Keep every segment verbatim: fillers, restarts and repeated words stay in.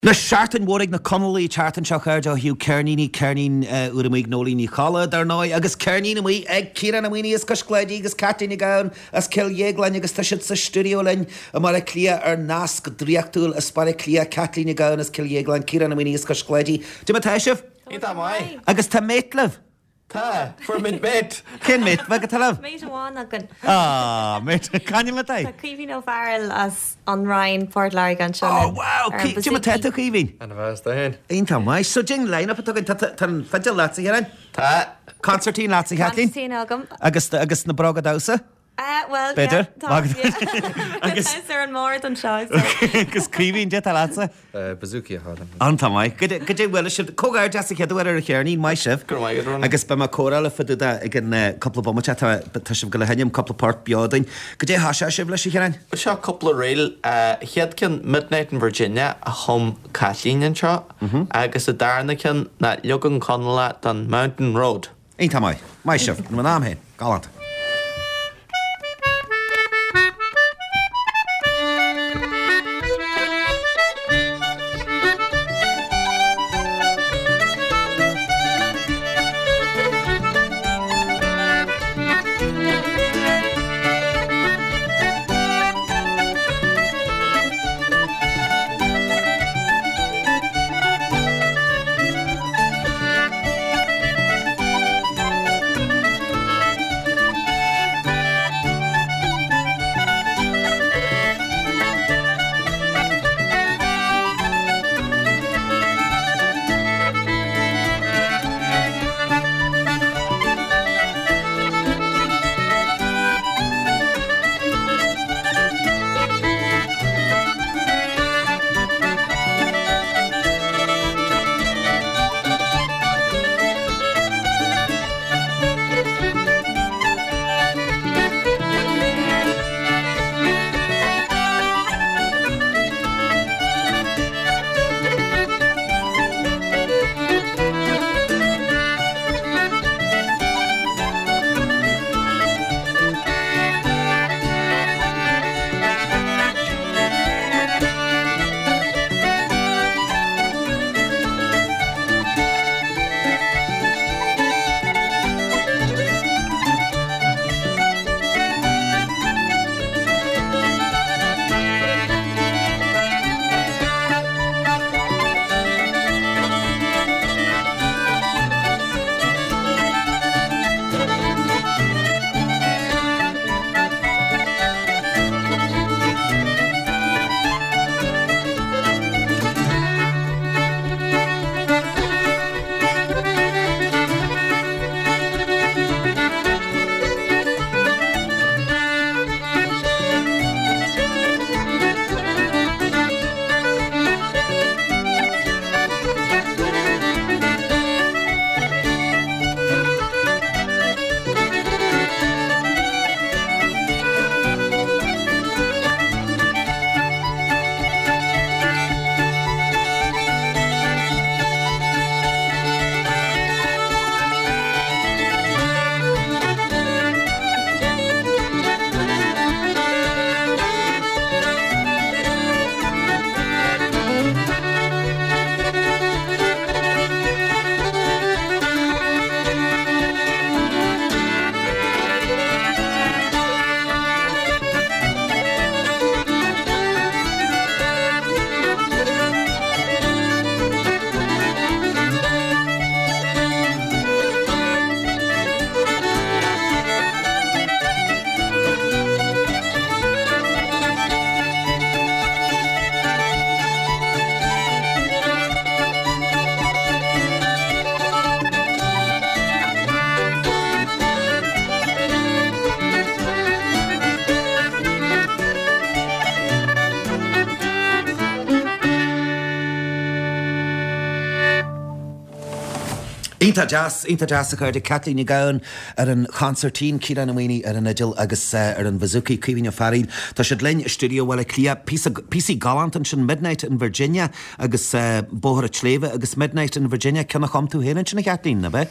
Na seaartan mhórig na Connolly teartan seo chuir do hiú Cearníní Cearnín uair amíg nólí ní chala dar nói agus Cearnín amí ag Ciaran amíní is cosclaidí agus Catain gán as cil dhéaglainn agus tá siad sa stúdio lein a mar a clia ar nás go dríochtúil a spara clia Catain gán as cil dhéaglainn Ciaran amíní is cosclaidí. Tú tá sibh? Ítá mai. Agus tá métleh? Tá, for mid bit. Cyn mét, fe gyda Mate one agan. Ah, mét, canil na tai? Tá Cíhín ó Farrell as an Ryan Port Larry gan seo. Oh, wow, ti'n ma teto Cíhín? Anna fas da hyn. Un ta mai, so jing line-up a togyn tan ffedil latsi hyn? Tá. Concertine latsi hatlin? Concertine agam. Agus, agus na broga dawsa? Uh, well, Better? yeah. Top, yeah. Agus... Is there an more than shows. Agus Cíhín jet a latsa? Bazooki a hada. An ta mai, gydde well sib, cogair jasi chedu ar a Cearnín mai sib. Gwr mai gydrwn. Agus ba ma coral a ffedu da ag yn couple of bomach ta sib gael hynny'n couple of part biodyn. Gydde hasha sib leis i Cearán? Seo couple of rail, hiad cyn Midnight in Virginia a hom Kathleen yn seo, agus y darna cyn na Logan Connella dan Mountain Road. Un ta mai, mai sib, yn am hyn, galant. Ínta jazz, ínta jazz a chuir de Catlín gán ar an concertín Ciaran amíní ar an idil agus ar an Bazooki Cíhín a Farín. Tá siad lein studio bhfuil clia písa galant an sin Midnight in Virginia agus bóthar a tléimhe agus Midnight in Virginia cena chum tú héann sin na Catlín na bheith?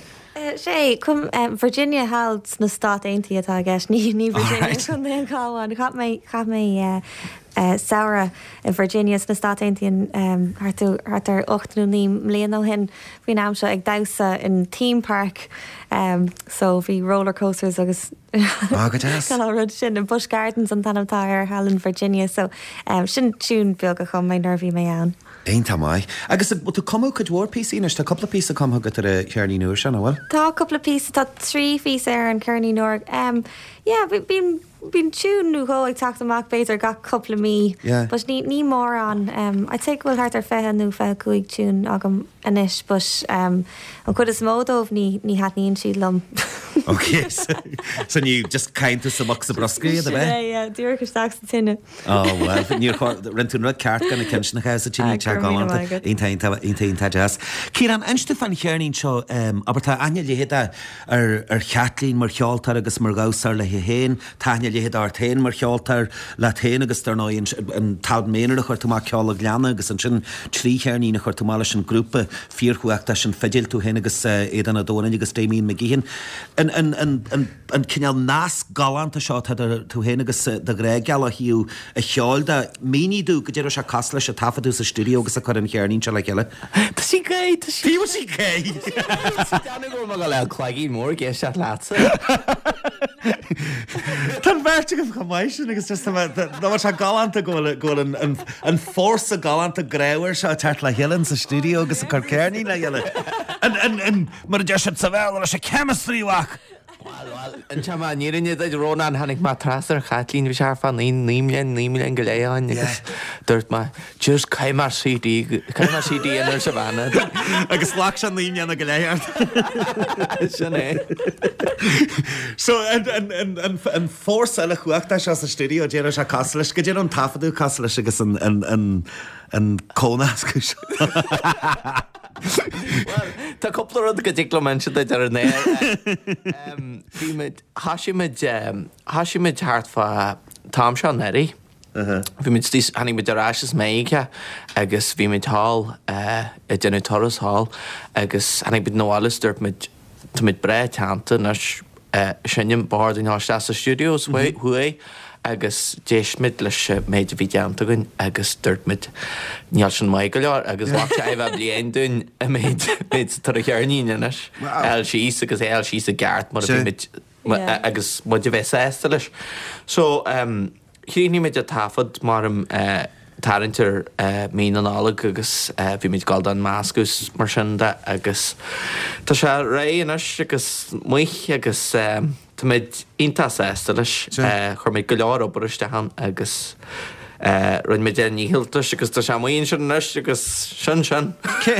sé cum Virginia held na Stát Aontaí atá gceist ní ní Virginia chun éon cáháin cha mé cha mé uh, saora in Virginia na Stateintí um, hartú hartar ochtú ní mléan ó hin bhí ná seo ag dasa in Theme Park um, so bhí roller coasters agus rud sin in Busch Gardens an tanamtá ar Helen, Virginia so um, sin tún beag go chum mé nervhí mé an. Ein tá mai. Agus tú comú go dúir pí inis tá coppla pí com go ar chearní nuair se bhfuil? Tá coppla pí tá trí fís ar an cearní nuair. Um, yeah, bín bín tún nó go ag tacht amach beidir ga coppla mí. Yeah. But ní ní mór an. Um, I'd say bhfuil hart ar fethe nó fe cuaig tún agam inis, but um, an chud is módómh ní ní hat níon siad lom. Okay, so, so you just kind to samach sa broscaí a bheith? Yeah, yeah, dúir go staach sa tinne. Oh, well, níor rentún rud ceart gan na cimsna chaise tíní te gáanta iontainta jazz. Círan, einstu fan chearnín seo, um, aber tá aine léhéad ar, ar cheatlín mar cheoltar agus mar gásar le héin, tá aine léhéad ar tain mar cheoltar le tain agus tar náin an tal ménar a chuir túmá ceol a gleanna agus an sin trí chearnín a chuir túmála sin grúpa fíorchuachta sin fidil tú hen agus édan a dóna agus déimín me gíhin. An an an an an cinál nás galanta seo tú hen agus de gré geala hiú a cheolda míní dú go deidir se cas leis a tafaú sa stúdio agus a chu an chearnín se le geile. Tá sí gé Tí sí cé Deanna go go le chláigí mór gé se lása. Tá bhirte go chamáis sin agus ná se galanta ggóil an fórsa galanta gréir se teart le heann sa stúdio agus a chu cearnín le heile. An mar de se sa bhil se chemistríhaach. An te nírinne id rónán hanig má trasar chatlín bhí se fan í nímlein nímlein go léáin agus dúirt má túús caiimar sídí caiimar sídí inar sa bhana. Agus lách se líana go léart. Sin é. So an fórsa le chuachta se sa stúdio déidir se cas leis go dtíar an tafaú cas leis agus an cónas go se. Tá coppla rud go dtíicla man se ar an éir. Hasisiimiid thart fá tám se neirí. Bhí mid tí hanig mid arráis méige agus bhí mid hall i denú Torras Hall agus hanig bid nóálas dúirt mid bre teanta nas sinnim bard in háiste sa studios hui agus déismid leis méid a bhí deanta gon agus dúirtmid níall sin mai go leor agus bhacht sé bheith blion dún a méid tar a chearníine inis. El síos agus el síos a gceart mar agus mu de bheith sésta leis. So chiní méid a tafad mar am tarintar mí an ála agus bhí méid gáil an máscus mar sinnda agus tá sé ré inis agus muich agus tá méid ionta sésta leis chuir méid go leor obairisteán agus run mé déan níhiltas agus tá seamoíonn sin nuis agus sin sin.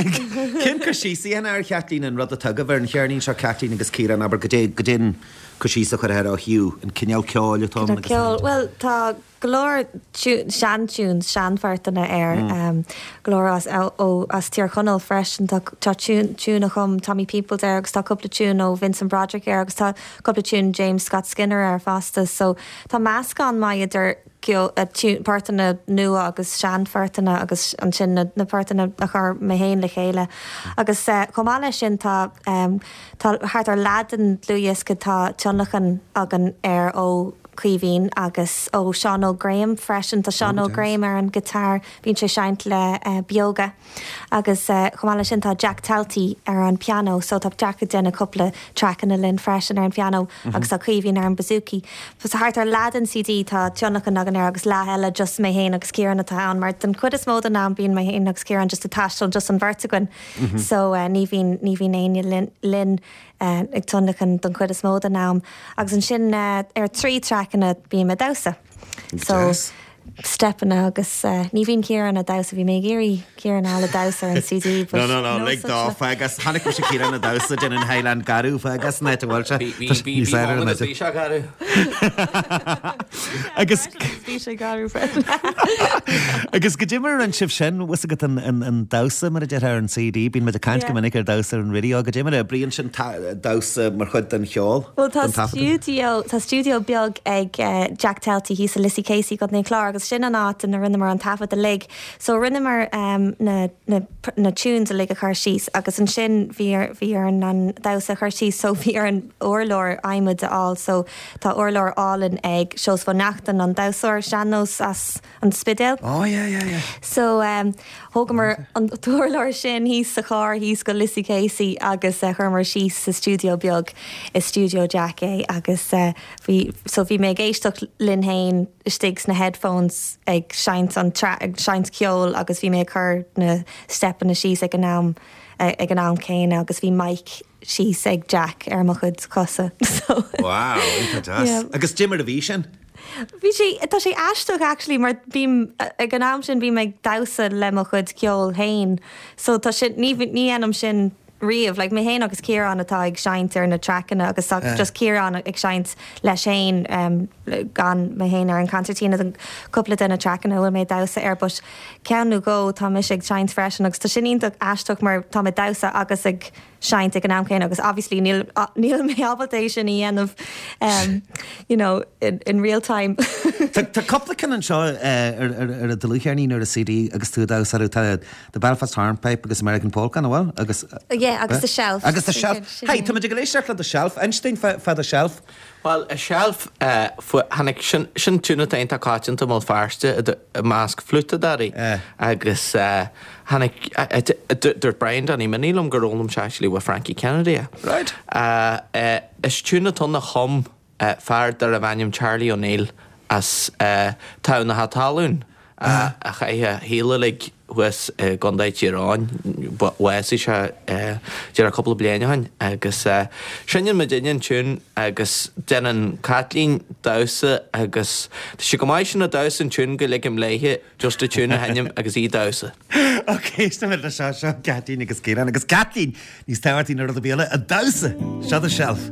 Cin go síí an ar cheatlín an rud a tugad bhar an chearnín seo ceatlín agus círan aber go dé go din go sí a chuir á hiú an cineal ceáil atá. Well tá glór seanún seanfartainna ar glór ó as tíar chunal freisin tá tún a chum Tommy Peoples ar agus tá coppla tún ó Vincent Broderick ar agus tá coppla tún James Scott Skinner ar fasta so tá meascán mai idir páirtainna nua agus seanfartainna agus an sin na páirtainna a chur mé héin le chéile agus chomáile sin tá thart ar ladan luúas go tá tionlachan agan ar ó cuihín agus ó Sean O'Graham freisin tá Sean O'Graham ar an gitar bhín sé seint le uh, bioga agus uh, chomáile sin tá Jack Talty ar an piano so tá Jack denna coppla trachan a linn freisin ar an piano mm-hmm. agus tá cuihín ar an bazooki. Fus hart ar ladan C D tá tionlachan agan ar agus lá heile just mé héin agus círan na tá an mar den chud is mód an ná bíon mé héin agus círan just a tastal just an vertigan mm-hmm. so uh, ní bhín ní bhín éine linn lin Uh, ag tunnachan don chuid is móda nám agus an sin uh, ar trí trachanna bí me dasa. So stepanna agus uh, ní bhín círan a dasa bhí mé géirí círan á le dasa an C D. No, no, no, le dá agus hánig mu sé círan a dasa den an Highland garú agus neit bhil se. Bhí bhí se garú. Agus bhí sé garú fre. Agus go dimar an sibh sin was go an dasa mar a de ar an C D bín me a caiint go minic ar dasa an ridí go dimar a bríonn sin dasa mar chud an cheol. Well tá studio tá studio beag ag Jack Talty hí a Lissy Casey got né chlár agus agus sin an áit na rinne mar an tafad a lig. So rinne mar um, na, na, na tunes a lig a chuir síos, agus an sin bhí ar an dasa chuir síos, so bhí ar an orlór aimimid all, so tá orlór allin ag seos fan nachtan an dasair seanos as an spidéil. Oh, yeah, yeah, yeah. So um, thóga mar an orlór sin hís sa chár, hís go Lissy Casey agus uh, chur mar síos sa studio beag is Studio Jack é, agus uh, bhí, so bhí mé géisteach lin hain stigs na headphones ag seint an tra- ag seint ceol, agus bhí mé chur na step na síos ag an nám ag an nám céine, agus bhí Mike síos ag Jack ar mo chud cosa. So, wow, yeah. Agus Jimmer a bhí sin? Bhí sé, tá sé aisteach actually, mar bhím ag an nám sin bhí me dasa le mo chud ceol hain, so tá sin ní, ní enam sin riamh, like mé héin agus Ciarán atá ag seint ar na trachanna, agus uh. just Ciarán ag seint leis héin um, gan mé héin ar an concertina an coupla den na trachanna bhfuil mé dasa ar, but ceannú go tá mis ag seint freisin, agus tá sin ionach aisteach mar tá mé dasa agus ag seint ag an nám céin, agus obviously níl, uh, níl mé albatation í enmh um, you know, in, in real time. Tá coupla can an seo ar a dulúchéarní ar a C D agus tú dasa the Belfast Hornpipe agus American Polka, bhfuil? Agus Yeah, agus the shelf. Agus the shelf. Hey, tá muid go léisteach le the shelf. Einstein fa the shelf. Well, a shelf uh, hannig sin sin túna tainta cáitinta má fearste a másc fluta darí agus uh, hannig dur Brian Danny manílam gorólam seaisli with Frankie Kennedy. Right. Uh, uh, is túna tonna chum uh, fear dar a bhainnim Charlie O'Neill as uh, town na hatalún. Uh, a cha híle lig was uh, gondait Iran, was is uh, there a couple of blianahan agus uh, sinne medinian tune agus denan Kathleen Dowsa agus she go mai sin a Dowsa tune go lig im leihe just a tune hanyam agus I Dowsa. Okay, stem it a sha sha Kathleen agus Kieran agus Kathleen ní starting ar the bele a Dowsa shut the shelf.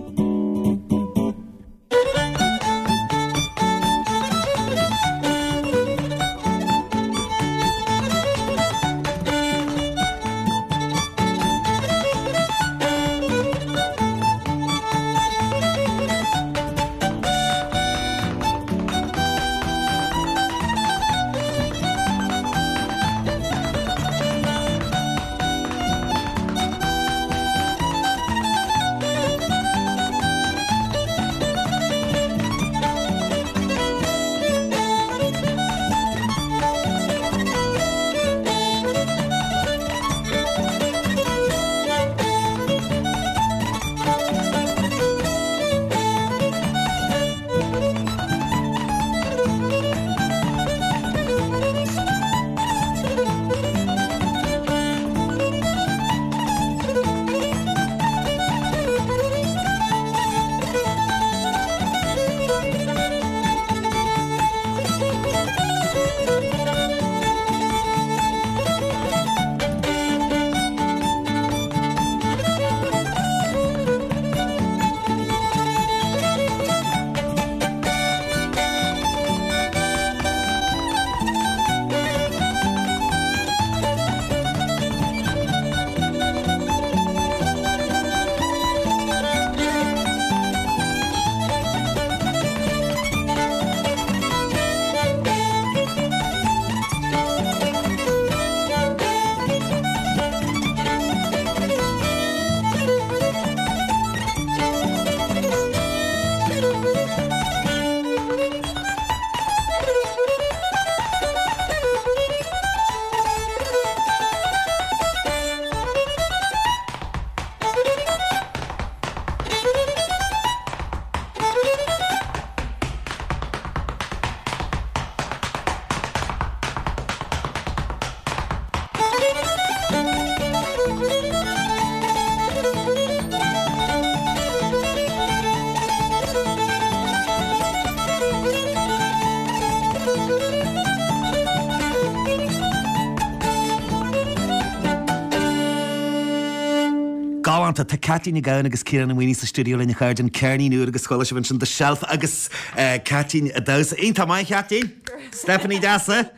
Gáanta tá Kathleen gain agus Ciarán an sa studio lena chuirden Kearney nuair agus scoile sin the shelf agus Kathleen a dasa. Ein tá mai Kathleen? Stephanie Dasa?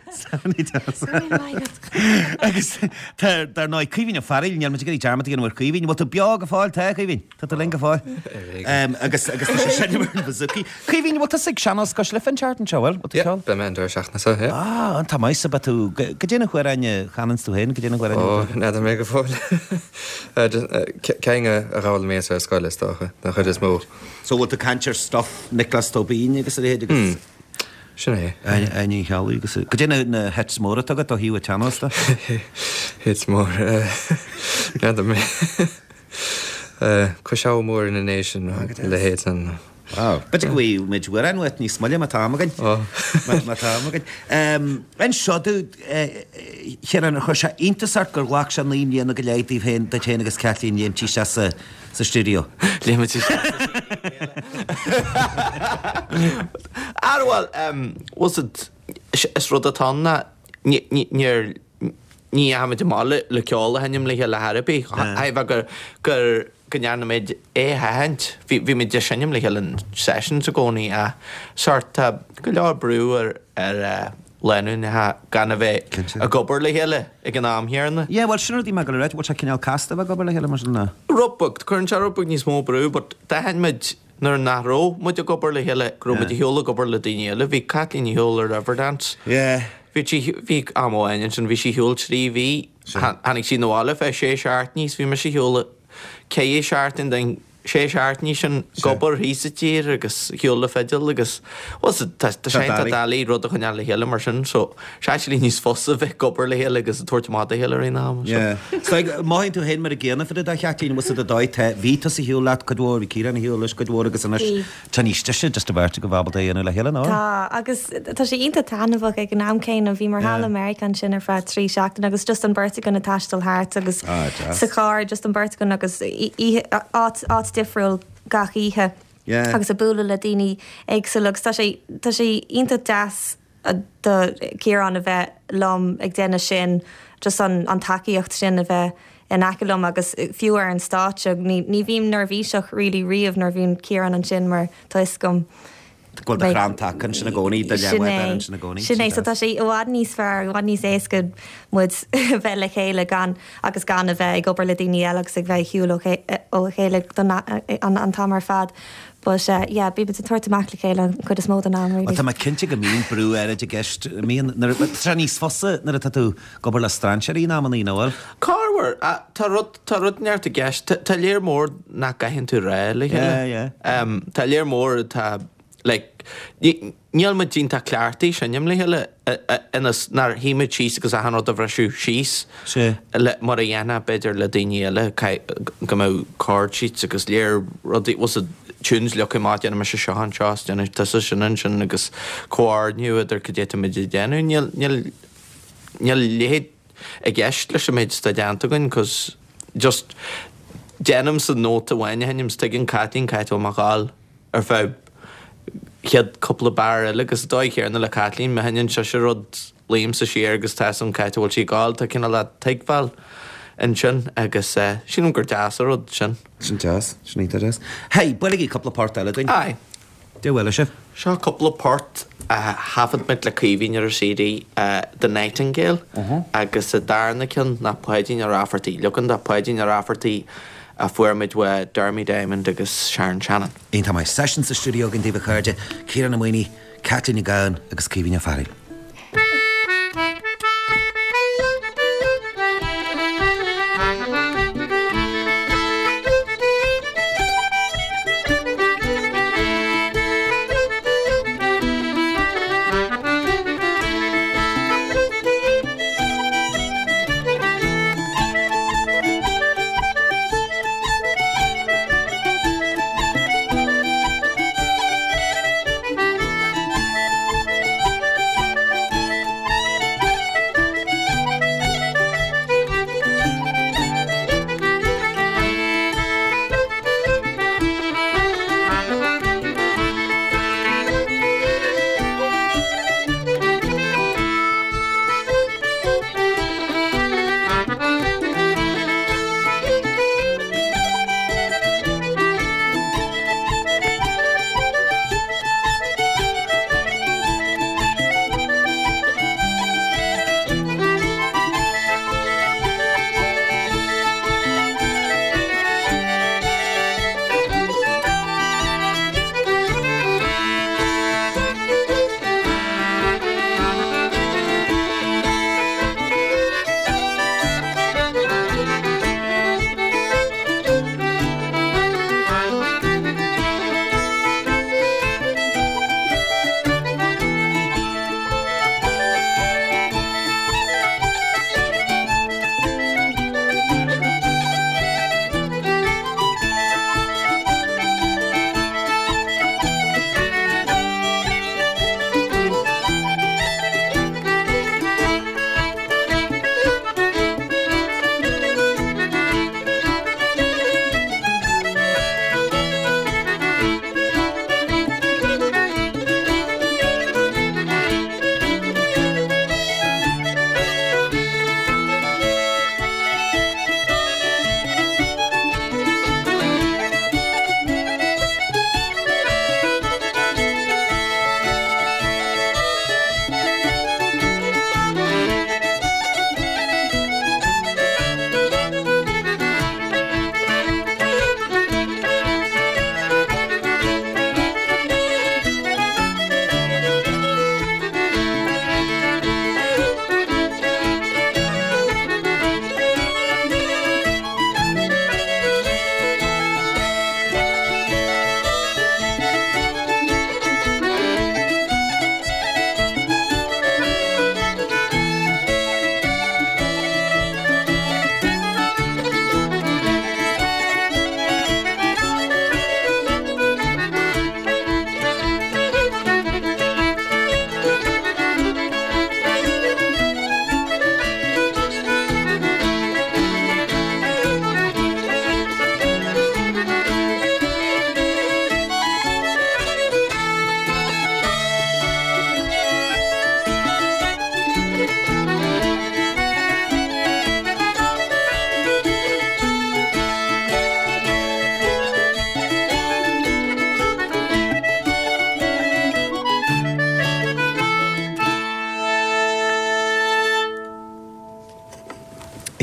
Agus dar ná cuihín a faril neal me gurí dearmata an bhar cuihín, bh beag a fáil te chuhín, Tá le fáil. agus agus sinmar bhuií. Cuihín bh sig seanas go le fanseart an seáil be mentor seachna sa he. Á an tá maiise tú go déanana chuir aine chanan tú hen go déanana chuir na mé go fáil céine a ráil mé a scoiletácha na chud is mó. So bhil a cantir stuff Nicholas Tobíine agus a héidir Sinné Aine chealaí agus go déanana na het móra agad ó hiú a teanasta? Hit mór na mé chu seá mór in a nation le héit an. Beit gohí méid bhfuir anhait ní smaile má támagan támagan. An seodú chean chu se intasart gur ghlaach se líon go léitíh hen de chéana agus celín dhéon tí se sa studio. Léime tí Arhil was it is rud atána níor ní haid mála le ceála henim le le Harbbí. Aibh gur gur gnearna méid é haint, bhí mé de sinnim le an sessions a gcónaí a sorta go leá brúar ar lenún gan bheith a gobar le héile ag an am hearna. Ié, bhil sinnaí me go réit bhil se cinál casta bh gobar le héile mar na. Ruppacht, chun se ruppacht níos mó brú, but de henmid nar náró mu a gobar le héile grúmid heola gobar le daine, bhí catlín heola Riverdance. Yeah. Bhí amháin sin bhí si heol trí bhí hanig sí nóála fé sé seart níos bhí mar si heola cé é seart in den sé seart ní sin gobar hísa tír agus heola feidir agus sé dalí rud a chuneal le héile mar sin so se níos fosa bheith gobar le héile agus tuairtmáta héile í ná. Máinn tú hen mar a ggéanana fa a chetíín was a dáid ví a hiúla godhór cí an hiúlas godhór agus an taníiste se just a bhirrte go bhbal éana le héile ná. Tá agus tá sé inta tanmhah ag an náam céin a bhí mar hall American sin ar fe trí seachtain agus just an burrta gan na taistal háart agus sa cá just an burrta gan agus áit difriúil gach ihe agus a búla le daoine agsúlagus tá sé tá sé inta deas céan a bheith lom ag déine sin just an an takeíocht sin a bheith in acelum agus fiúar an státe ní ní bhím nar bhíseach rilí riamh nar bhíon céan an sin mar tuis gom. Go de rantakan sin na gcóí de le sin na gcóí. Sinné so tá sé óhád níos fear bhád níos éascud mud bheith le chéile gan agus gan a bheith ag gobar le daoine eile agus ag bheith hiúil ó chéile an tamar fad. But yeah, bí a tuairteach le chéile chud is mód an am. Tá mai cinnte go míon brú air a gist míon tre níos fosa nar a tú gobar le strandseí ná an í nóil. Carhar tá rud neart a gist tá léir mór nach gaithinn tú ré le chéile. Tá léir mór tá like níl me dínta cleartaí sinnim le heile inas nar híime síos agus a hanrad a bhreisiú síos le mar a dhéana beidir le daine eile go mó cardseats agus léir rudí was a tunes le má déanana me se seán seás déanana tá sin sin agus cóáirniu idir go déta mid déanú níl léhéad a gceist leis sem méid sta deanta goin cos just déanam sa nóta bhaine henim stigin catín caiit ó magáil ar feb Chiad couple bar agus dóid chéarna le catlín me hainn se se rud líam sa siar agus team caiithhil sí gáil tá cinna le teagháil in sin agus sin gur deas a rud sin. Sin deas sin ítas. Hei, buig í couple part eile ding? Ai. De bhfuil se? Seo couple part hafad mit le cuihín ar sií the Nightingale agus a darna cin na poidín ar áfartaí, legan de poidín ar áfartaí a fuairmid we Dermy Diamond agus Sharon Shannon. Ein tá mai sessions sa studio gin díbh chuirde, Ciaran Amhaoine, Catlín Gán agus Cíhín Farrell.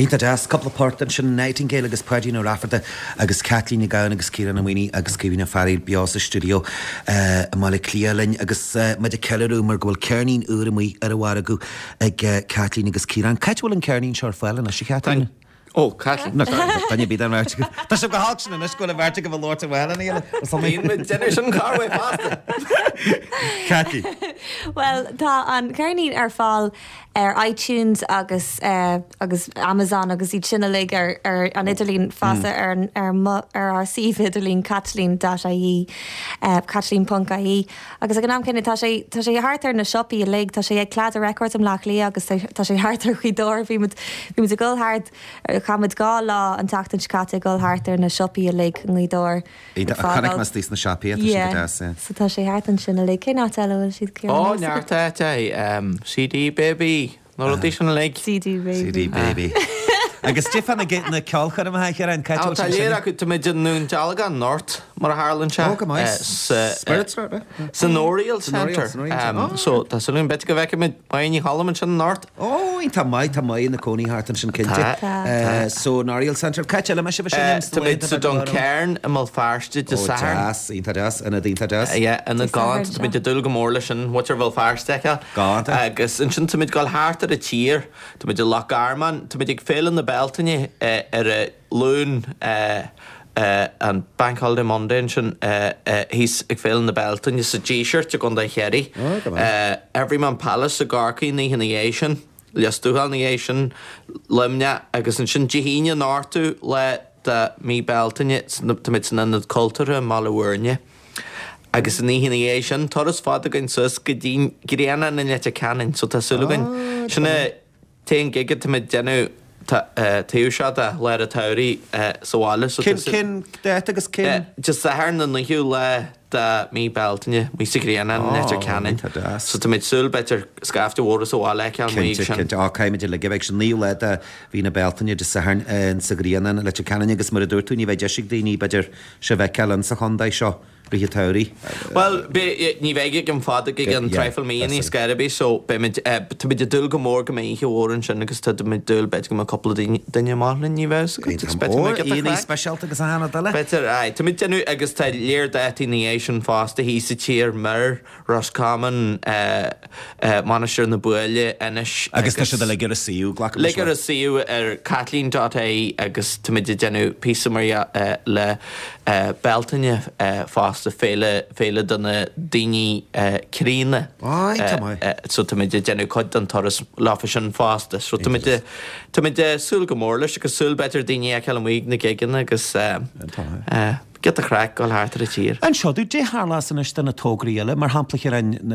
Ínta deas couple páirtan sin Nightingale agus Paddy nó Rafferta agus Kathleen i gán agus Ciaran Amini agus Cíhína Faril Biasa studio a mála clíalainn agus me de ceú mar gohfuil cearnín uair mí ar a bhhar acu ag Kathleen agus Ciaran. Cait bhfuil an cearnín seir fáileanna si Kathleen? Ó Kathleen. Tanne bíd an bhirrte. Tá sem go hána na scoil a bhirrte go bh Lord bhile íile. Bhíon déine sin carfu fásta. Cathy. Well, tá an cearnín ar fáil ar iTunes agus uh, agus Amazon agus iad sinna lig ar, ar an Idirlín fása mm. ar, ar, ar ar sih Idirlín Kathleen dot I E uh, Kathleen dot I E agus ag an am cinna tá sé tá sé hartar na shopí a lig tá sé ag clad a record am lech lí agus tá sé hartar chuidóir bhí mu bhí mu a ggóilthart chamid gá lá an tatan scata ggóilthtar na shopí a lig an lídóir. Chanig mas tís na shopí so tá sé hartan sinna lig cé ná eile siad céir. Ó neartta é C D baby. No uh, additional leg. C D baby. C D baby. Agus Stefan a get na ceolchar am haithar an caiit. Tá léir acu tu méid nún dealga an North mar a Harlan se. Ó, go mais. Spirit Start, eh? Sonorial Centre. So, tá salún beti go bheice mid bainní Hallman sin North. Ó, í tá mai, tá mai na Coney Hartan sin cinnte. So, Sonorial Centre. Caiit eile me se bheith sin. Tá méid sa don cairn am mal fearste de sahar. Ó, jas, ínta jas, ina dínta jas. Ja, ina gáint, tá méid de dul go mórla sin, watar bhil fearstecha. Gáint. Agus, in sin tá méid gáil hartar a tír, tá méid de Loch Arman, tá méid ag féil in na Beltaine ar a lún an Bank Holiday Monday sin hís ag féil in na Beltaine sa G-shirt a gunda chéri. Everyman Palace a Garcaí ní hinna éisian, liastúhal ní éisian limne agus an sin dihíine nártú le de mí Beltaine tá méid san anad cultúra Malahúrne. Agus ní hinna éisian, toras fád a gyn sus go dín gréana na nete canin, so tá sulúgan sinna tein gigad tá méid dénú taú se a le a tairí sáile. Cin déit agus cin? Just sa hair na hiú le de mí Beltaine, mí sa gréana na nete canin. So tá méid súl betar scafta óra sáile cean mí sin. Á caiimiidir le gibh sin níú le a hí na Beltaine de sa hair an sa gréana le canin agus mar a dúirtú ní bheith deisiigh daoine beidir se bheith cean sa chundaid seo. Ríthe tairí. Well, ní bheith an fád ag an treifil mí ní scarabí, so tá mid a dul go mór go mé ihe óran sin agus tá mid dul beit go a couple daine mána ní bheits. Íní speisialta agus hána dala? Betar, ai, tá mid denú agus tá léir détí ní éisian fásta hí sa tír mar Roscommon Monasteir na Buile inis. Agus tá sé le gur a síú ghlach. Le gur a síú ar Kathleen dot I E agus tá mid denú písa mar le Beltaine fásta féile féile donna daoine críne. Ai, tá mai. So tá mid déanú coid an toras láfa sin fásta. So tá mid tá mid súl go mór leis agus súl betar daoine a ceile muig na gigan agus get a crack gáil hátar a tír. An seo, dú dé hálas an istan na tógraí eile, mar hampla ar an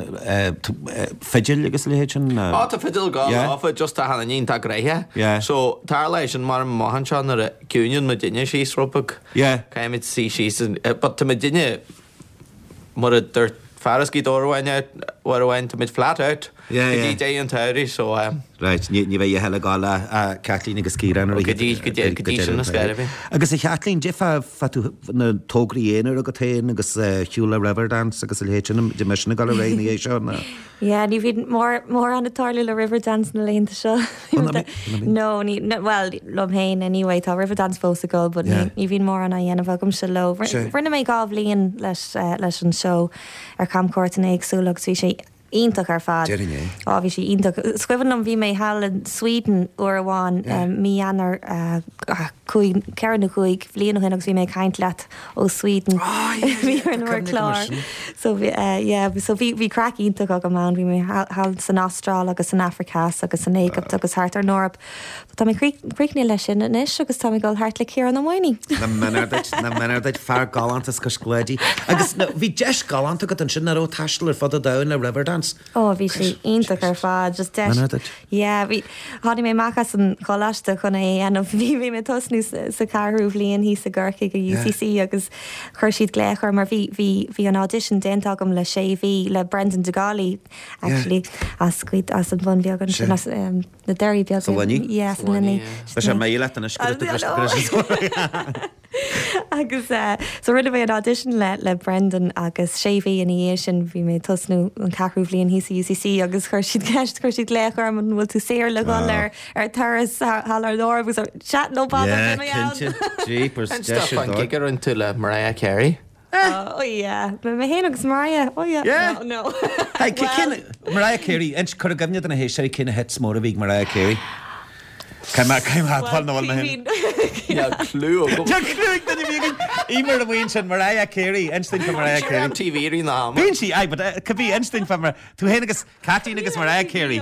fidil agus lehéid sin? Á, tá fidil gáil áfa just a hana níon tá greithe. So, tá leis an mar mahan seán ar a cúnion na duine síos rúpag. Caimid sí síos. But tá duine mar a dúirt fearras cí dóhhaine warhhain tá mid flat out. Dí dé an tairí, so... Right, ní bheith heile gála a Kathleen agus Ciaran. Go dí sin na scarabí. Agus a Kathleen, difa fatú na tógraí éanaar a go taon agus Hugh Riverdance agus a léitsin de meisina gáil a réine é seo na... Yeah, ní bhín mór an atáirú le Riverdance na léonta seo. No, ní, well, lom héin anyway, tá Riverdance fós a gáil, but ní bhín mór an a dhéanamh agam se lo. Rinne mé gáh líon leis an seo ar camcóirta na agsúla agus bhí sé ítach ar fad. Á bhí sé ítach. Scuiban am bhí mé hall in Sweden uair amháin mí anar cearan na chuig bblion hin agus bhí mé caint leat ó Sweden. Bhí ar an uair clár. So bhí crack ítach agam an bhí mé hall san Austráil agus san Africas agus san Égypt agus hart ar Norb. Tá mé críicní leis sin inis agus tá mé gáil hart le céar an amhaoine. Na menardaid fear galantas go scléidí. Agus bhí deis galanta go an sin ar ó taistil ar fad a dain le Riverdance. Oh, bhí sé ítach ar fad, just deis. Yeah, bhí hádi mé machchas an choláiste chun é anmh bhí bhí mé tosnú sa carú bblion hí sa ggurcha go U C C agus chuir siad gléachar mar bhí bhí an audition déanta agam le sé bhí le Brendan Degali actually as cuid as an bhain bheag an na deirí beag. Sa bhainní? Yes, Linny. Ba sé mé le an iscuid. agus so rinne mé an audition le le Brendan agus séhí in é sin bhí mé tosnú an carú blion hí U C C agus chuir siad ceist chuir siad léchar an bhfuil tú séir le gáil ar ar taras hallar dó agus chat nó bad gigar an tú le Mariah Carey. Oh yeah, but mé héana agus Mariah. Oh yeah. Yeah. No. no. Hey, well, Mariah Carey, and chu gomne an a hééis sé cinna het smór a bhíh Mariah Carey. Caim caim háil nó na hin. Clú Ímar a bhhain sin Mariah Carey, instinct for Mariah Carey. T V rí ná. Bhín si, ai, but could be instinct for Mariah. Tú héana agus Catí agus Mariah Carey.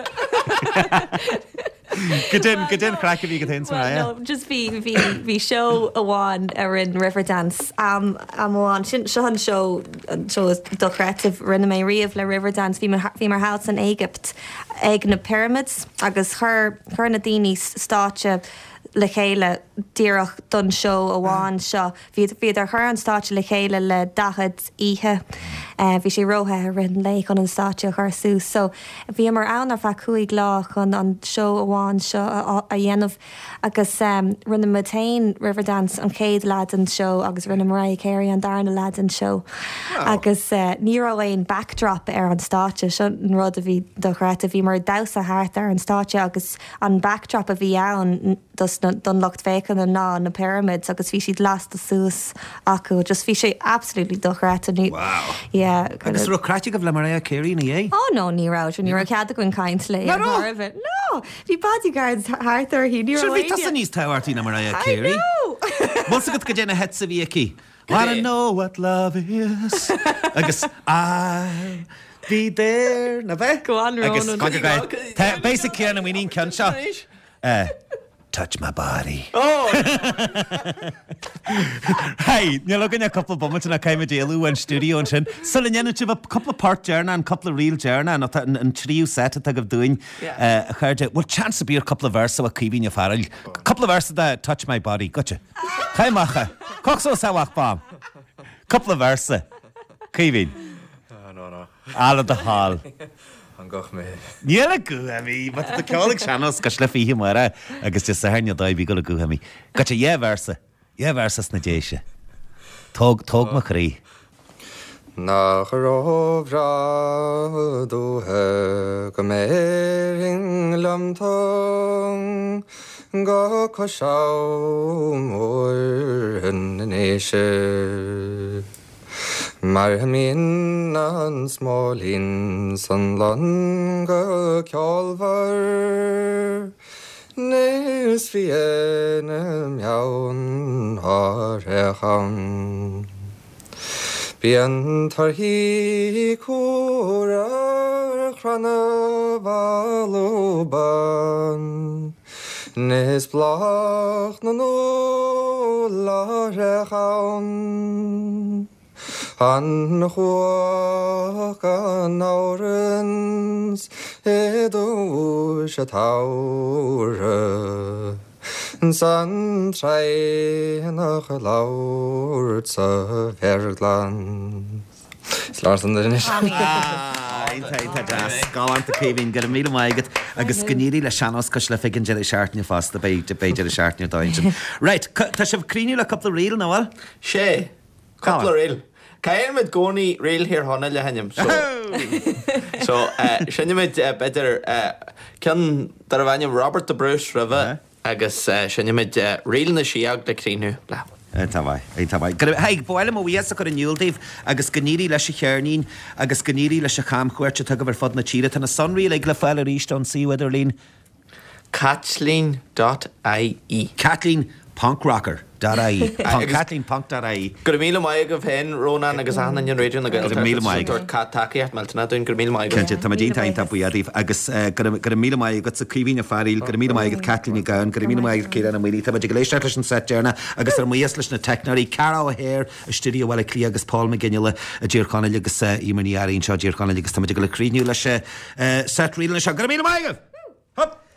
Gedin, gedin crack of you get into well, no, just be be be show a one are in Riverdance. Um, I'm one. Show show show the creative Rename Reeve le Riverdance. Be my be my house in Egypt, egg in the pyramids. Agus her her Nadini starcha le chéile díireach don show a bháin seo. Bhí idir chur an státe le chéile le dachad ihe. Bhí sé rothe rin le chun an státe chuir sús. So bhí mar ann ar fa cuaig lá chun an show a bháin seo a dhéanamh agus um, rinne matain Riverdance an céad lad an show agus rinne Mariah Carey an darna lad an show. Wow. Agus uh, ní raibh backdrop ar an státe seo an rud a bhí do chreata bhí mar daus a háart ar an státe agus an backdrop a bhí ann dus don locht fécan an ná na pyramids agus bhí siad las a sús acu just bhí sé absolútely dochreata ní. Wow. Yeah. Agus ru craite go le Mariah Carey ní é? Oh no, ní rá, ní ra cead goin caint le an Harvard. No, bhí bodyguards háartar hí ní ra. Sure, bhí tas níos táhairtí na Mariah Carey. I know. Bhil sa go go déna het sa bhí aquí. Wanna know what love is. Agus I'll be there. Na bheith? Go on, Ronan. Agus basic cean a bhíon cean seo. Uh, touch my body. Oh! Hey, you're looking at a couple of moments in a kind of deal in studio and sin. So then you have a couple of part journey and a couple of real journey and and, and trio set it of doing. Yeah. Uh, heard it. Well, chance to be a couple of verses with Keevin your Farrell. A couple of verses that touch my body. Gotcha. Hey, Macha. Coxo sawak bomb. Couple of verses. Keevin. Oh, no, no. All of the hall. An gach mé. Níl a go hami, but the ceálaigh seanas go slifaí hi mara agus just sa hairne dá bhí go le go hami. Gotcha, é versa. É versas na déise. Tóg tóg ma chrí. Nach róhrá dúthe go méring lamtong go cosá mór in éise. Mar min an smálín san lan go ceolvar Nes fienne meaun harechan Bíon tarthaí cúra chranna bhalóban Nes blach na nó larechan An chuach an áirins éadú se táire san tréanach a láir sa bheirglan. Slás an inis. Einta das gáanta Keevin go mí maigad agus gníí le seanos cos le figin de seaartne fast a beidir beidir a seaartne dain. Right, tá sibh críniú le couple réal nóhfuil? Sé, couple réal. Cair mit gcónaí réal hir honna le henim. So, so uh, sinne mit uh, beidir uh, cean dar a bhainnim Robert de Bruce River agus uh, sinne mit uh, réal na siag le críniú. Bla. Tá bhaid, tá bhaid. Hey, bhile mo bhías a chu an Niúldíh agus gníí leis a chearnín agus gníí leis a cham chuirte tu go bhar fod na tíre tan na sonraí le le fáil a ríist an sí idirlín. Kathleen dot I E Kathleen Punkrocker dot I E Kathleen Punk dot I E Gur míle mai go bhéin Rónan agus anna an réidir na gailta. Gur míle mai. Dúirt cat takeíocht meltena dún gur míle mai. Cynte, tá dín tainn tabuíadíh agus gur míle mai go sa cíhín a faríil gur míle mai go Kathleen i gán gur míle mai céad an mí tá go lééis leis an set dearna agus ar muas leis na technarí Cara O'Hare a studio bhile clí agus Paul McGinnill a ddíorchanna agus ímaní aíonn seo ddíorchanna agus tá go le críniú leis set riil na seo gur míle mai go. Hop